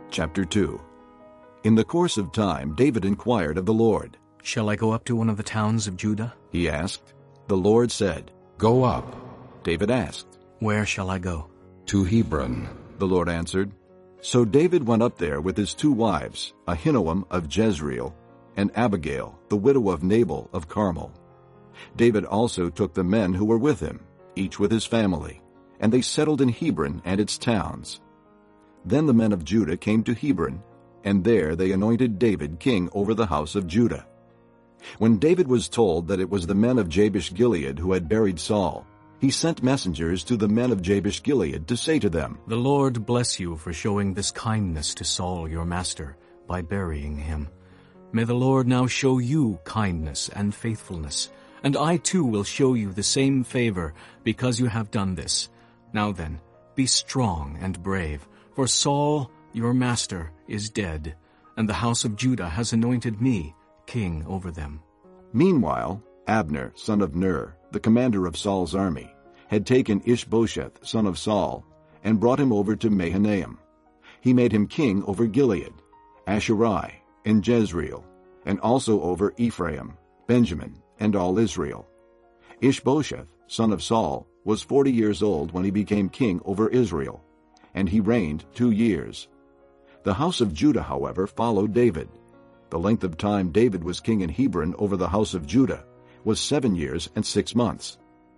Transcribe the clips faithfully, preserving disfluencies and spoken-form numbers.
Chapter two. In the course of time, David inquired of the Lord. "Shall I go up to one of the towns of Judah?" He asked. The Lord said, "Go up." David asked, "Where shall I go?" "To Hebron." The Lord answered. So David went up there with his two wives, Ahinoam of Jezreel, and Abigail, the widow of Nabal of Carmel. David also took the men who were with him, each with his family, and they settled in Hebron and its towns. Then the men of Judah came to Hebron, and there they anointed David king over the house of Judah. When David was told that it was the men of Jabesh-Gilead who had buried Saul, he sent messengers to the men of Jabesh-Gilead to say to them, "The Lord bless you for showing this kindness to Saul your master by burying him. May the Lord now show you kindness and faithfulness, and I too will show you the same favor because you have done this. Now then, be strong and brave, for Saul your master is dead, and the house of Judah has anointed me king over them." Meanwhile, Abner, son of Ner, the commander of Saul's army, had taken Ishbosheth, son of Saul, and brought him over to Mahanaim. He made him king over Gilead, Asherai, and Jezreel, and also over Ephraim, Benjamin, and all Israel. Ishbosheth, son of Saul, was forty years old when he became king over Israel, and he reigned two years. The house of Judah, however, followed David. The length of time David was king in Hebron over the house of Judah was seven years and six months.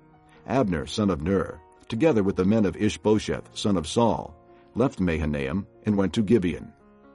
Abner, son of Ner, together with the men of Ishbosheth, son of Saul, left Mahanaim and went to Gibeon.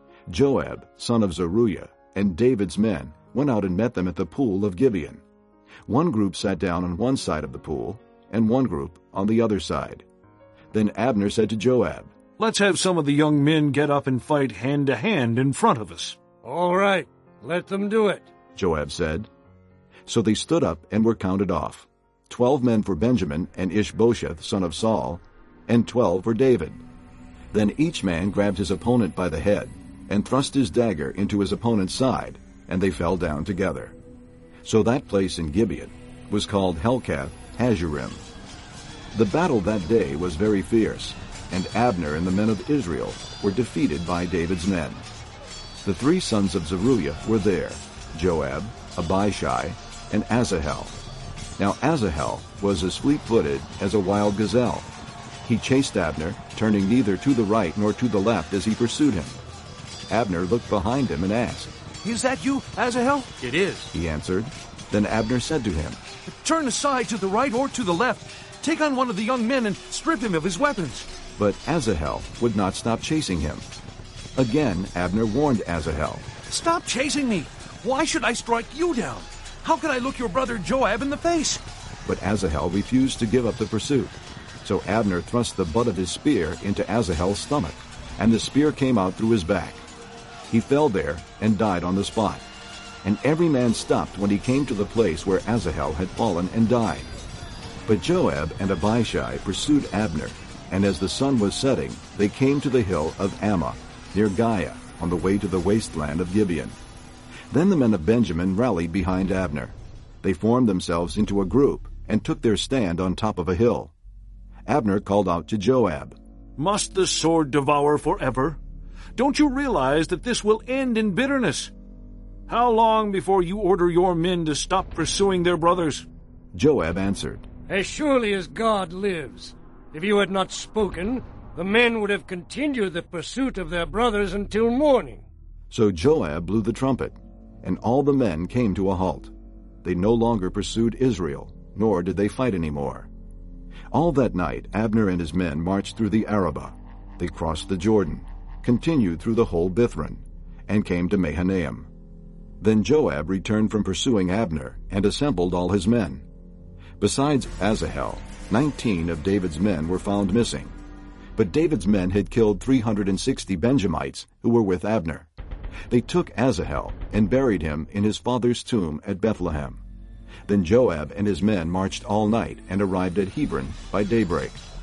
Joab, son of Zeruiah, and David's men went out and met them at the pool of Gibeon. One group sat down on one side of the pool, and one group on the other side. Then Abner said to Joab, "Let's have some of the young men get up and fight hand-to-hand in front of us." "All right, let them do it," Joab said. So they stood up and were counted off, twelve men for Benjamin and Ishbosheth, son of Saul, and twelve for David. Then each man grabbed his opponent by the head and thrust his dagger into his opponent's side, and they fell down together. So that place in Gibeon was called Helkath Hazurim. The battle that day was very fierce, and Abner and the men of Israel were defeated by David's men. The three sons of Zeruiah were there, Joab, Abishai, and Asahel. Now Asahel was as fleet-footed as a wild gazelle. He chased Abner, turning neither to the right nor to the left as he pursued him. Abner looked behind him and asked, "Is that you, Asahel?" "It is." He answered. Then Abner said to him, "Turn aside to the right or to the left. Take on one of the young men and strip him of his weapons." But Asahel would not stop chasing him. Again Abner warned Asahel, "Stop chasing me. Why should I strike you down? How can I look your brother Joab in the face?" But Asahel refused to give up the pursuit. So Abner thrust the butt of his spear into Asahel's stomach, and the spear came out through his back. He fell there and died on the spot. And every man stopped when he came to the place where Asahel had fallen and died. But Joab and Abishai pursued Abner, and as the sun was setting, they came to the hill of Ammah, near Giah, on the way to the wasteland of Gibeon. Then the men of Benjamin rallied behind Abner. They formed themselves into a group and took their stand on top of a hill. Abner called out to Joab, "Must the sword devour forever? Don't you realize that this will end in bitterness? How long before you order your men to stop pursuing their brothers?" Joab answered, "As surely as God lives, if you had not spoken, the men would have continued the pursuit of their brothers until morning." So Joab blew the trumpet, and all the men came to a halt. They no longer pursued Israel, nor did they fight any more. All that night Abner and his men marched through the Arabah. They crossed the Jordan, continued through the whole Bithron, and came to Mahanaim. Then Joab returned from pursuing Abner and assembled all his men. Besides Asahel, nineteen of David's men were found missing. But David's men had killed three hundred sixty Benjamites who were with Abner. They took Asahel and buried him in his father's tomb at Bethlehem. Then Joab and his men marched all night and arrived at Hebron by daybreak.